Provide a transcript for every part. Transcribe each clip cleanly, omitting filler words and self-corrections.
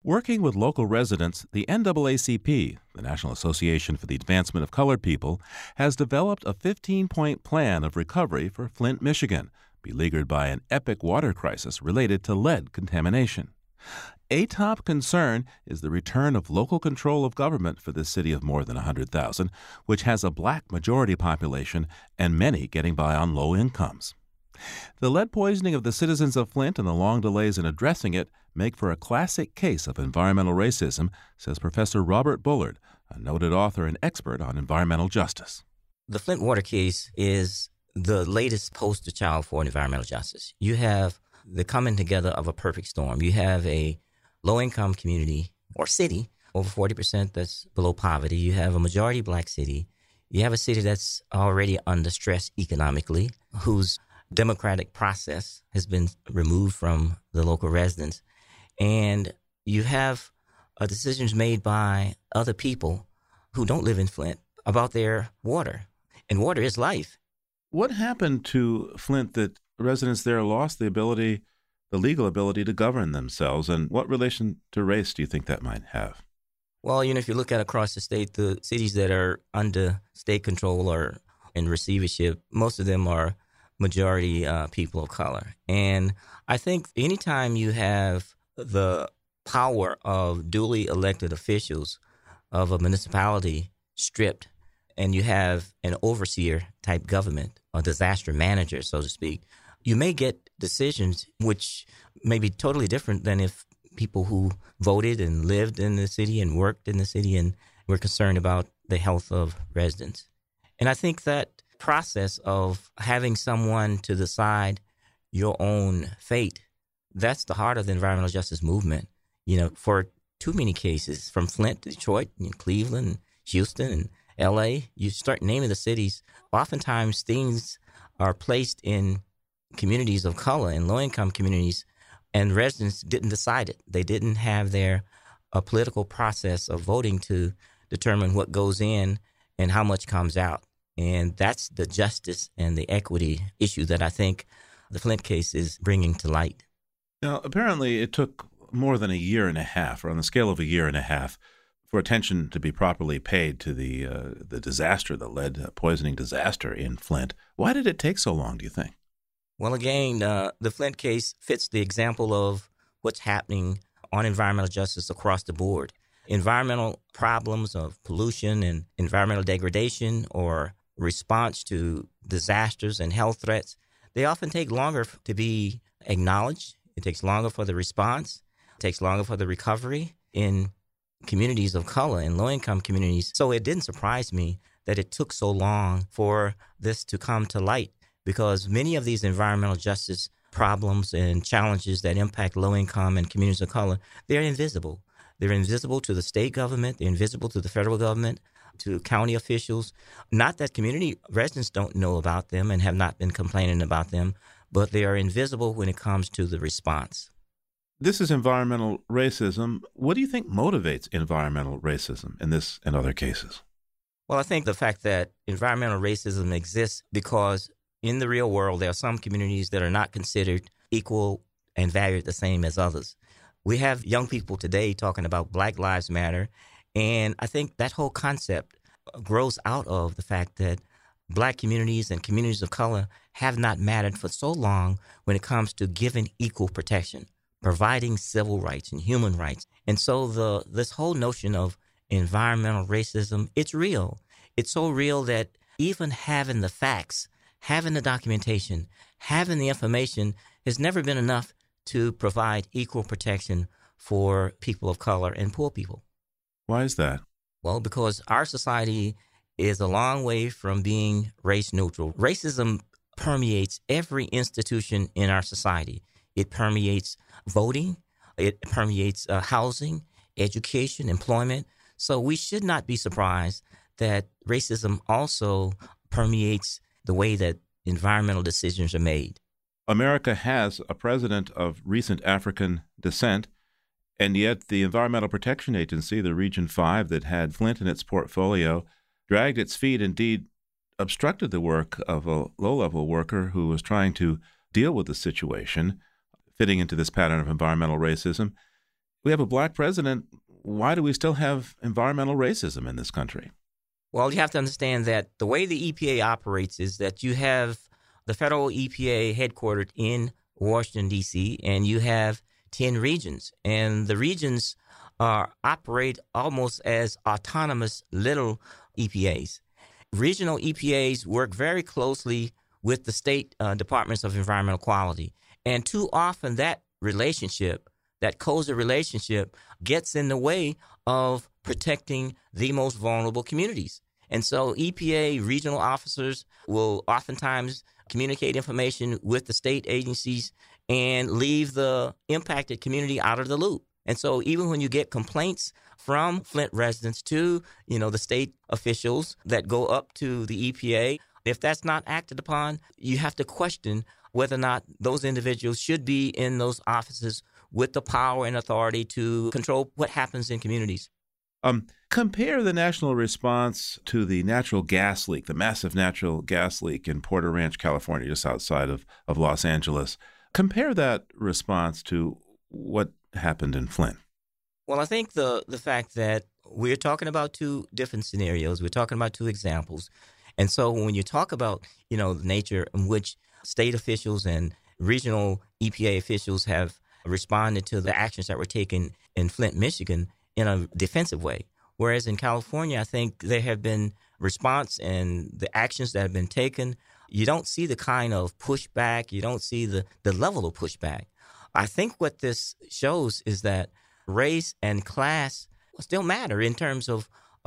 Working with local residents, the NAACP, the National Association for the Advancement of Colored People, has developed a 15-point plan of recovery for Flint, Michigan, beleaguered by an epic water crisis related to lead contamination. A top concern is the return of local control of government for this city of more than 100,000, which has a black majority population and many getting by on low incomes. The lead poisoning of the citizens of Flint and the long delays in addressing it make for a classic case of environmental racism, says Professor Robert Bullard, a noted author and expert on environmental justice. The Flint water case is the latest poster child for environmental justice. You have the coming together of a perfect storm. You have a low-income community or city, over 40% that's below poverty. You have a majority black city. You have a city that's already under stress economically, whose democratic process has been removed from the local residents. And you have decisions made by other people who don't live in Flint about their water. And water is life. What happened to Flint that residents there lost the legal ability to govern themselves? And what relation to race do you think that might have? Well, if you look at across the state, the cities that are under state control or in receivership, most of them are majority people of color. And I think anytime you have the power of duly elected officials of a municipality stripped, and you have an overseer type government, a disaster manager, so to speak, you may get decisions which may be totally different than if people who voted and lived in the city and worked in the city and were concerned about the health of residents. And I think that process of having someone to decide your own fate, that's the heart of the environmental justice movement. For too many cases, from Flint to Detroit and Cleveland, Houston and L.A., you start naming the cities, oftentimes things are placed in communities of color and low-income communities, and residents didn't decide it. They didn't have their political process of voting to determine what goes in and how much comes out. And that's the justice and the equity issue that I think the Flint case is bringing to light. Now, apparently it took more than a year and a half, or on the scale of a year and a half, for attention to be properly paid to the disaster, the lead poisoning disaster in Flint. Why did it take so long, do you think? Well, again, the Flint case fits the example of what's happening on environmental justice across the board. Environmental problems of pollution and environmental degradation or response to disasters and health threats, they often take longer to be acknowledged. It takes longer for the response. It takes longer for the recovery in communities of color and low-income communities. So it didn't surprise me that it took so long for this to come to light, because many of these environmental justice problems and challenges that impact low-income and communities of color, they're invisible. They're invisible to the state government. They're invisible to the federal government, to county officials. Not that community residents don't know about them and have not been complaining about them, but they are invisible when it comes to the response. This is environmental racism. What do you think motivates environmental racism in this and other cases? Well, I think the fact that environmental racism exists because in the real world, there are some communities that are not considered equal and valued the same as others. We have young people today talking about Black Lives Matter, and I think that whole concept grows out of the fact that Black communities and communities of color have not mattered for so long when it comes to giving equal protection, providing civil rights and human rights. And so this whole notion of environmental racism, it's real. It's so real that even having the facts, having the documentation, having the information has never been enough to provide equal protection for people of color and poor people. Why is that? Well, because our society is a long way from being race neutral. Racism permeates every institution in our society. It permeates voting. It permeates housing, education, employment. So we should not be surprised that racism also permeates the way that environmental decisions are made. America has a president of recent African descent, and yet the Environmental Protection Agency, the Region 5 that had Flint in its portfolio, dragged its feet, indeed obstructed the work of a low-level worker who was trying to deal with the situation, fitting into this pattern of environmental racism. we have a black president. Why do we still have environmental racism in this country? Well, you have to understand that the way the EPA operates is that you have the federal EPA headquartered in Washington, D.C., and you have 10 regions. And the regions operate almost as autonomous little EPAs. Regional EPAs work very closely with the state departments of environmental quality. And too often that relationship, that cozy relationship, gets in the way of protecting the most vulnerable communities. And so EPA regional officers will oftentimes communicate information with the state agencies and leave the impacted community out of the loop. And so even when you get complaints from Flint residents to, the state officials that go up to the EPA, if that's not acted upon, you have to question whether or not those individuals should be in those offices with the power and authority to control what happens in communities. Compare the national response to the natural gas leak, the massive natural gas leak in Porter Ranch, California, just outside of Los Angeles. Compare that response to what happened in Flint. Well, I think the fact that we're talking about two different scenarios, we're talking about two examples. And so when you talk about, the nature in which state officials and regional EPA officials have responded to the actions that were taken in Flint, Michigan, in a defensive way. Whereas in California, I think there have been response and the actions that have been taken. You don't see the kind of pushback. You don't see the level of pushback. I think what this shows is that race and class still matter in terms of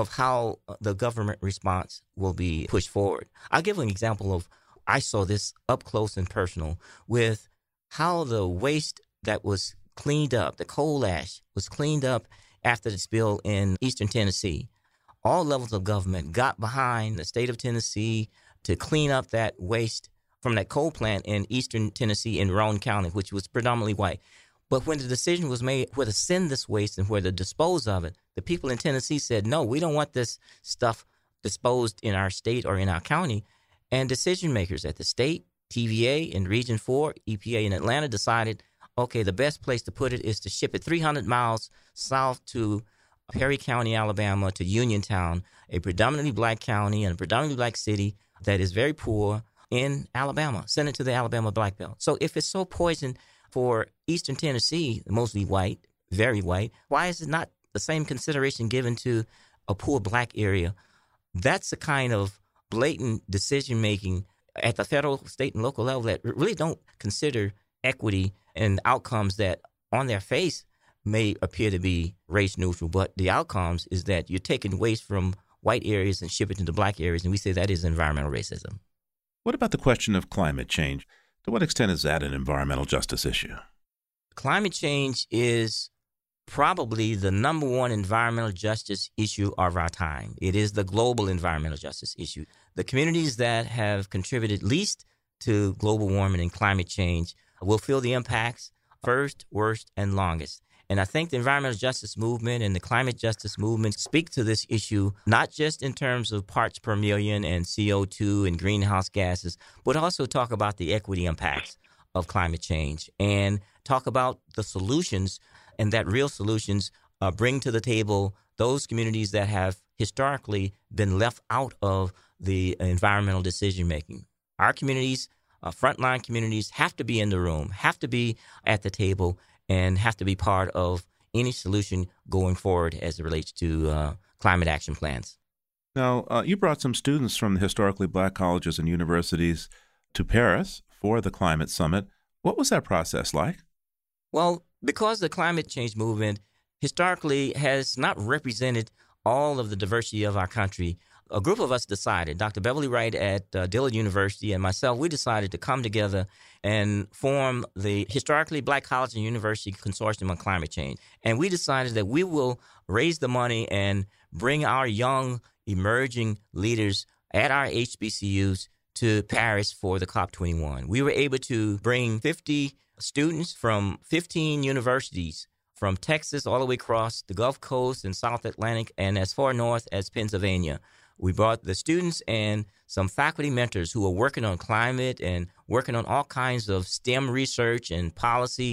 how the government response will be pushed forward. I'll give an example of, I saw this up close and personal with how the waste that was cleaned up, the coal ash was cleaned up after the spill in eastern Tennessee. All levels of government got behind the state of Tennessee to clean up that waste from that coal plant in eastern Tennessee in Roane County, which was predominantly white. But when the decision was made where to send this waste and where to dispose of it, the people in Tennessee said, no, we don't want this stuff disposed in our state or in our county. And decision makers at the state, TVA, and Region 4, EPA in Atlanta decided, okay, the best place to put it is to ship it 300 miles south to Perry County, Alabama, to Uniontown, a predominantly black county and a predominantly black city that is very poor in Alabama. Send it to the Alabama Black Belt. So if it's so poison for eastern Tennessee, mostly white, very white, why is it not the same consideration given to a poor black area? That's the kind of blatant decision-making at the federal, state, and local level that really don't consider equity and outcomes that on their face may appear to be race neutral, but the outcomes is that you're taking waste from white areas and shipping it to black areas, and we say that is environmental racism. What about the question of climate change? To what extent is that an environmental justice issue? Climate change is probably the number one environmental justice issue of our time. It is the global environmental justice issue. The communities that have contributed least to global warming and climate change will feel the impacts first, worst, and longest. And I think the environmental justice movement and the climate justice movement speak to this issue, not just in terms of parts per million and CO2 and greenhouse gases, but also talk about the equity impacts of climate change and talk about the solutions, and that real solutions bring to the table those communities that have historically been left out of the environmental decision-making. Our communities, frontline communities, have to be in the room, have to be at the table, and have to be part of any solution going forward as it relates to climate action plans. Now, you brought some students from the historically black colleges and universities to Paris for the Climate Summit. What was that process like? Well, because the climate change movement historically has not represented all of the diversity of our country, a group of us decided, Dr. Beverly Wright at Dillard University and myself, we decided to come together and form the Historically Black College and University Consortium on Climate Change. And we decided that we will raise the money and bring our young, emerging leaders at our HBCUs to Paris for the COP21. We were able to bring 50 students from 15 universities from Texas all the way across the Gulf Coast and South Atlantic and as far north as Pennsylvania. We brought the students and some faculty mentors who are working on climate and working on all kinds of STEM research and policy.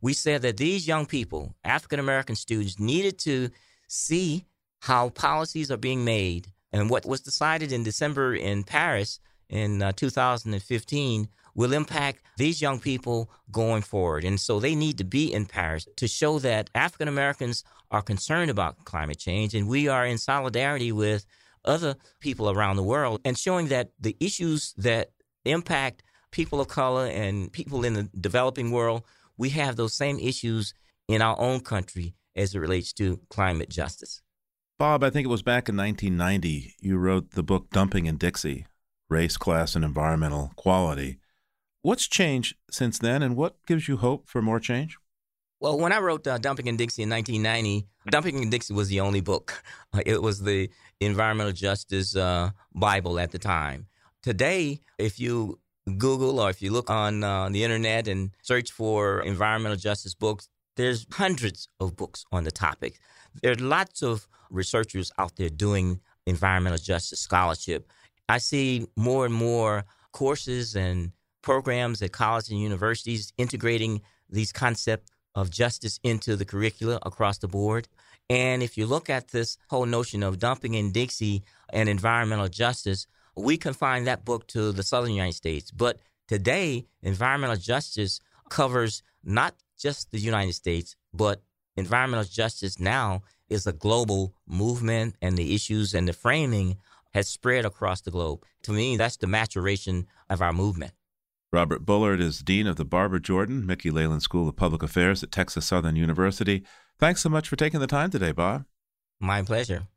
we said that these young people, African-American students, needed to see how policies are being made. And what was decided in December in Paris in 2015 will impact these young people going forward. And so they need to be in Paris to show that African Americans are concerned about climate change, and we are in solidarity with other people around the world, and showing that the issues that impact people of color and people in the developing world, we have those same issues in our own country as it relates to climate justice. Bob, I think it was back in 1990, you wrote the book Dumping in Dixie, Race, Class, and Environmental Quality. What's changed since then, and what gives you hope for more change? Well, when I wrote Dumping in Dixie in 1990, Dumping in Dixie was the only book. It was the environmental justice Bible at the time. Today, if you Google or if you look on the internet and search for environmental justice books, there's hundreds of books on the topic. There are lots of researchers out there doing environmental justice scholarship. I see more and more courses and programs at colleges and universities integrating these concepts of justice into the curricula across the board. And if you look at this whole notion of dumping in Dixie and environmental justice, we confine that book to the southern United States. But today, environmental justice covers not just the United States, but environmental justice now is a global movement, and the issues and the framing has spread across the globe. To me, that's the maturation of our movement. Robert Bullard is Dean of the Barbara Jordan Mickey Leyland School of Public Affairs at Texas Southern University. Thanks so much for taking the time today, Bob. My pleasure.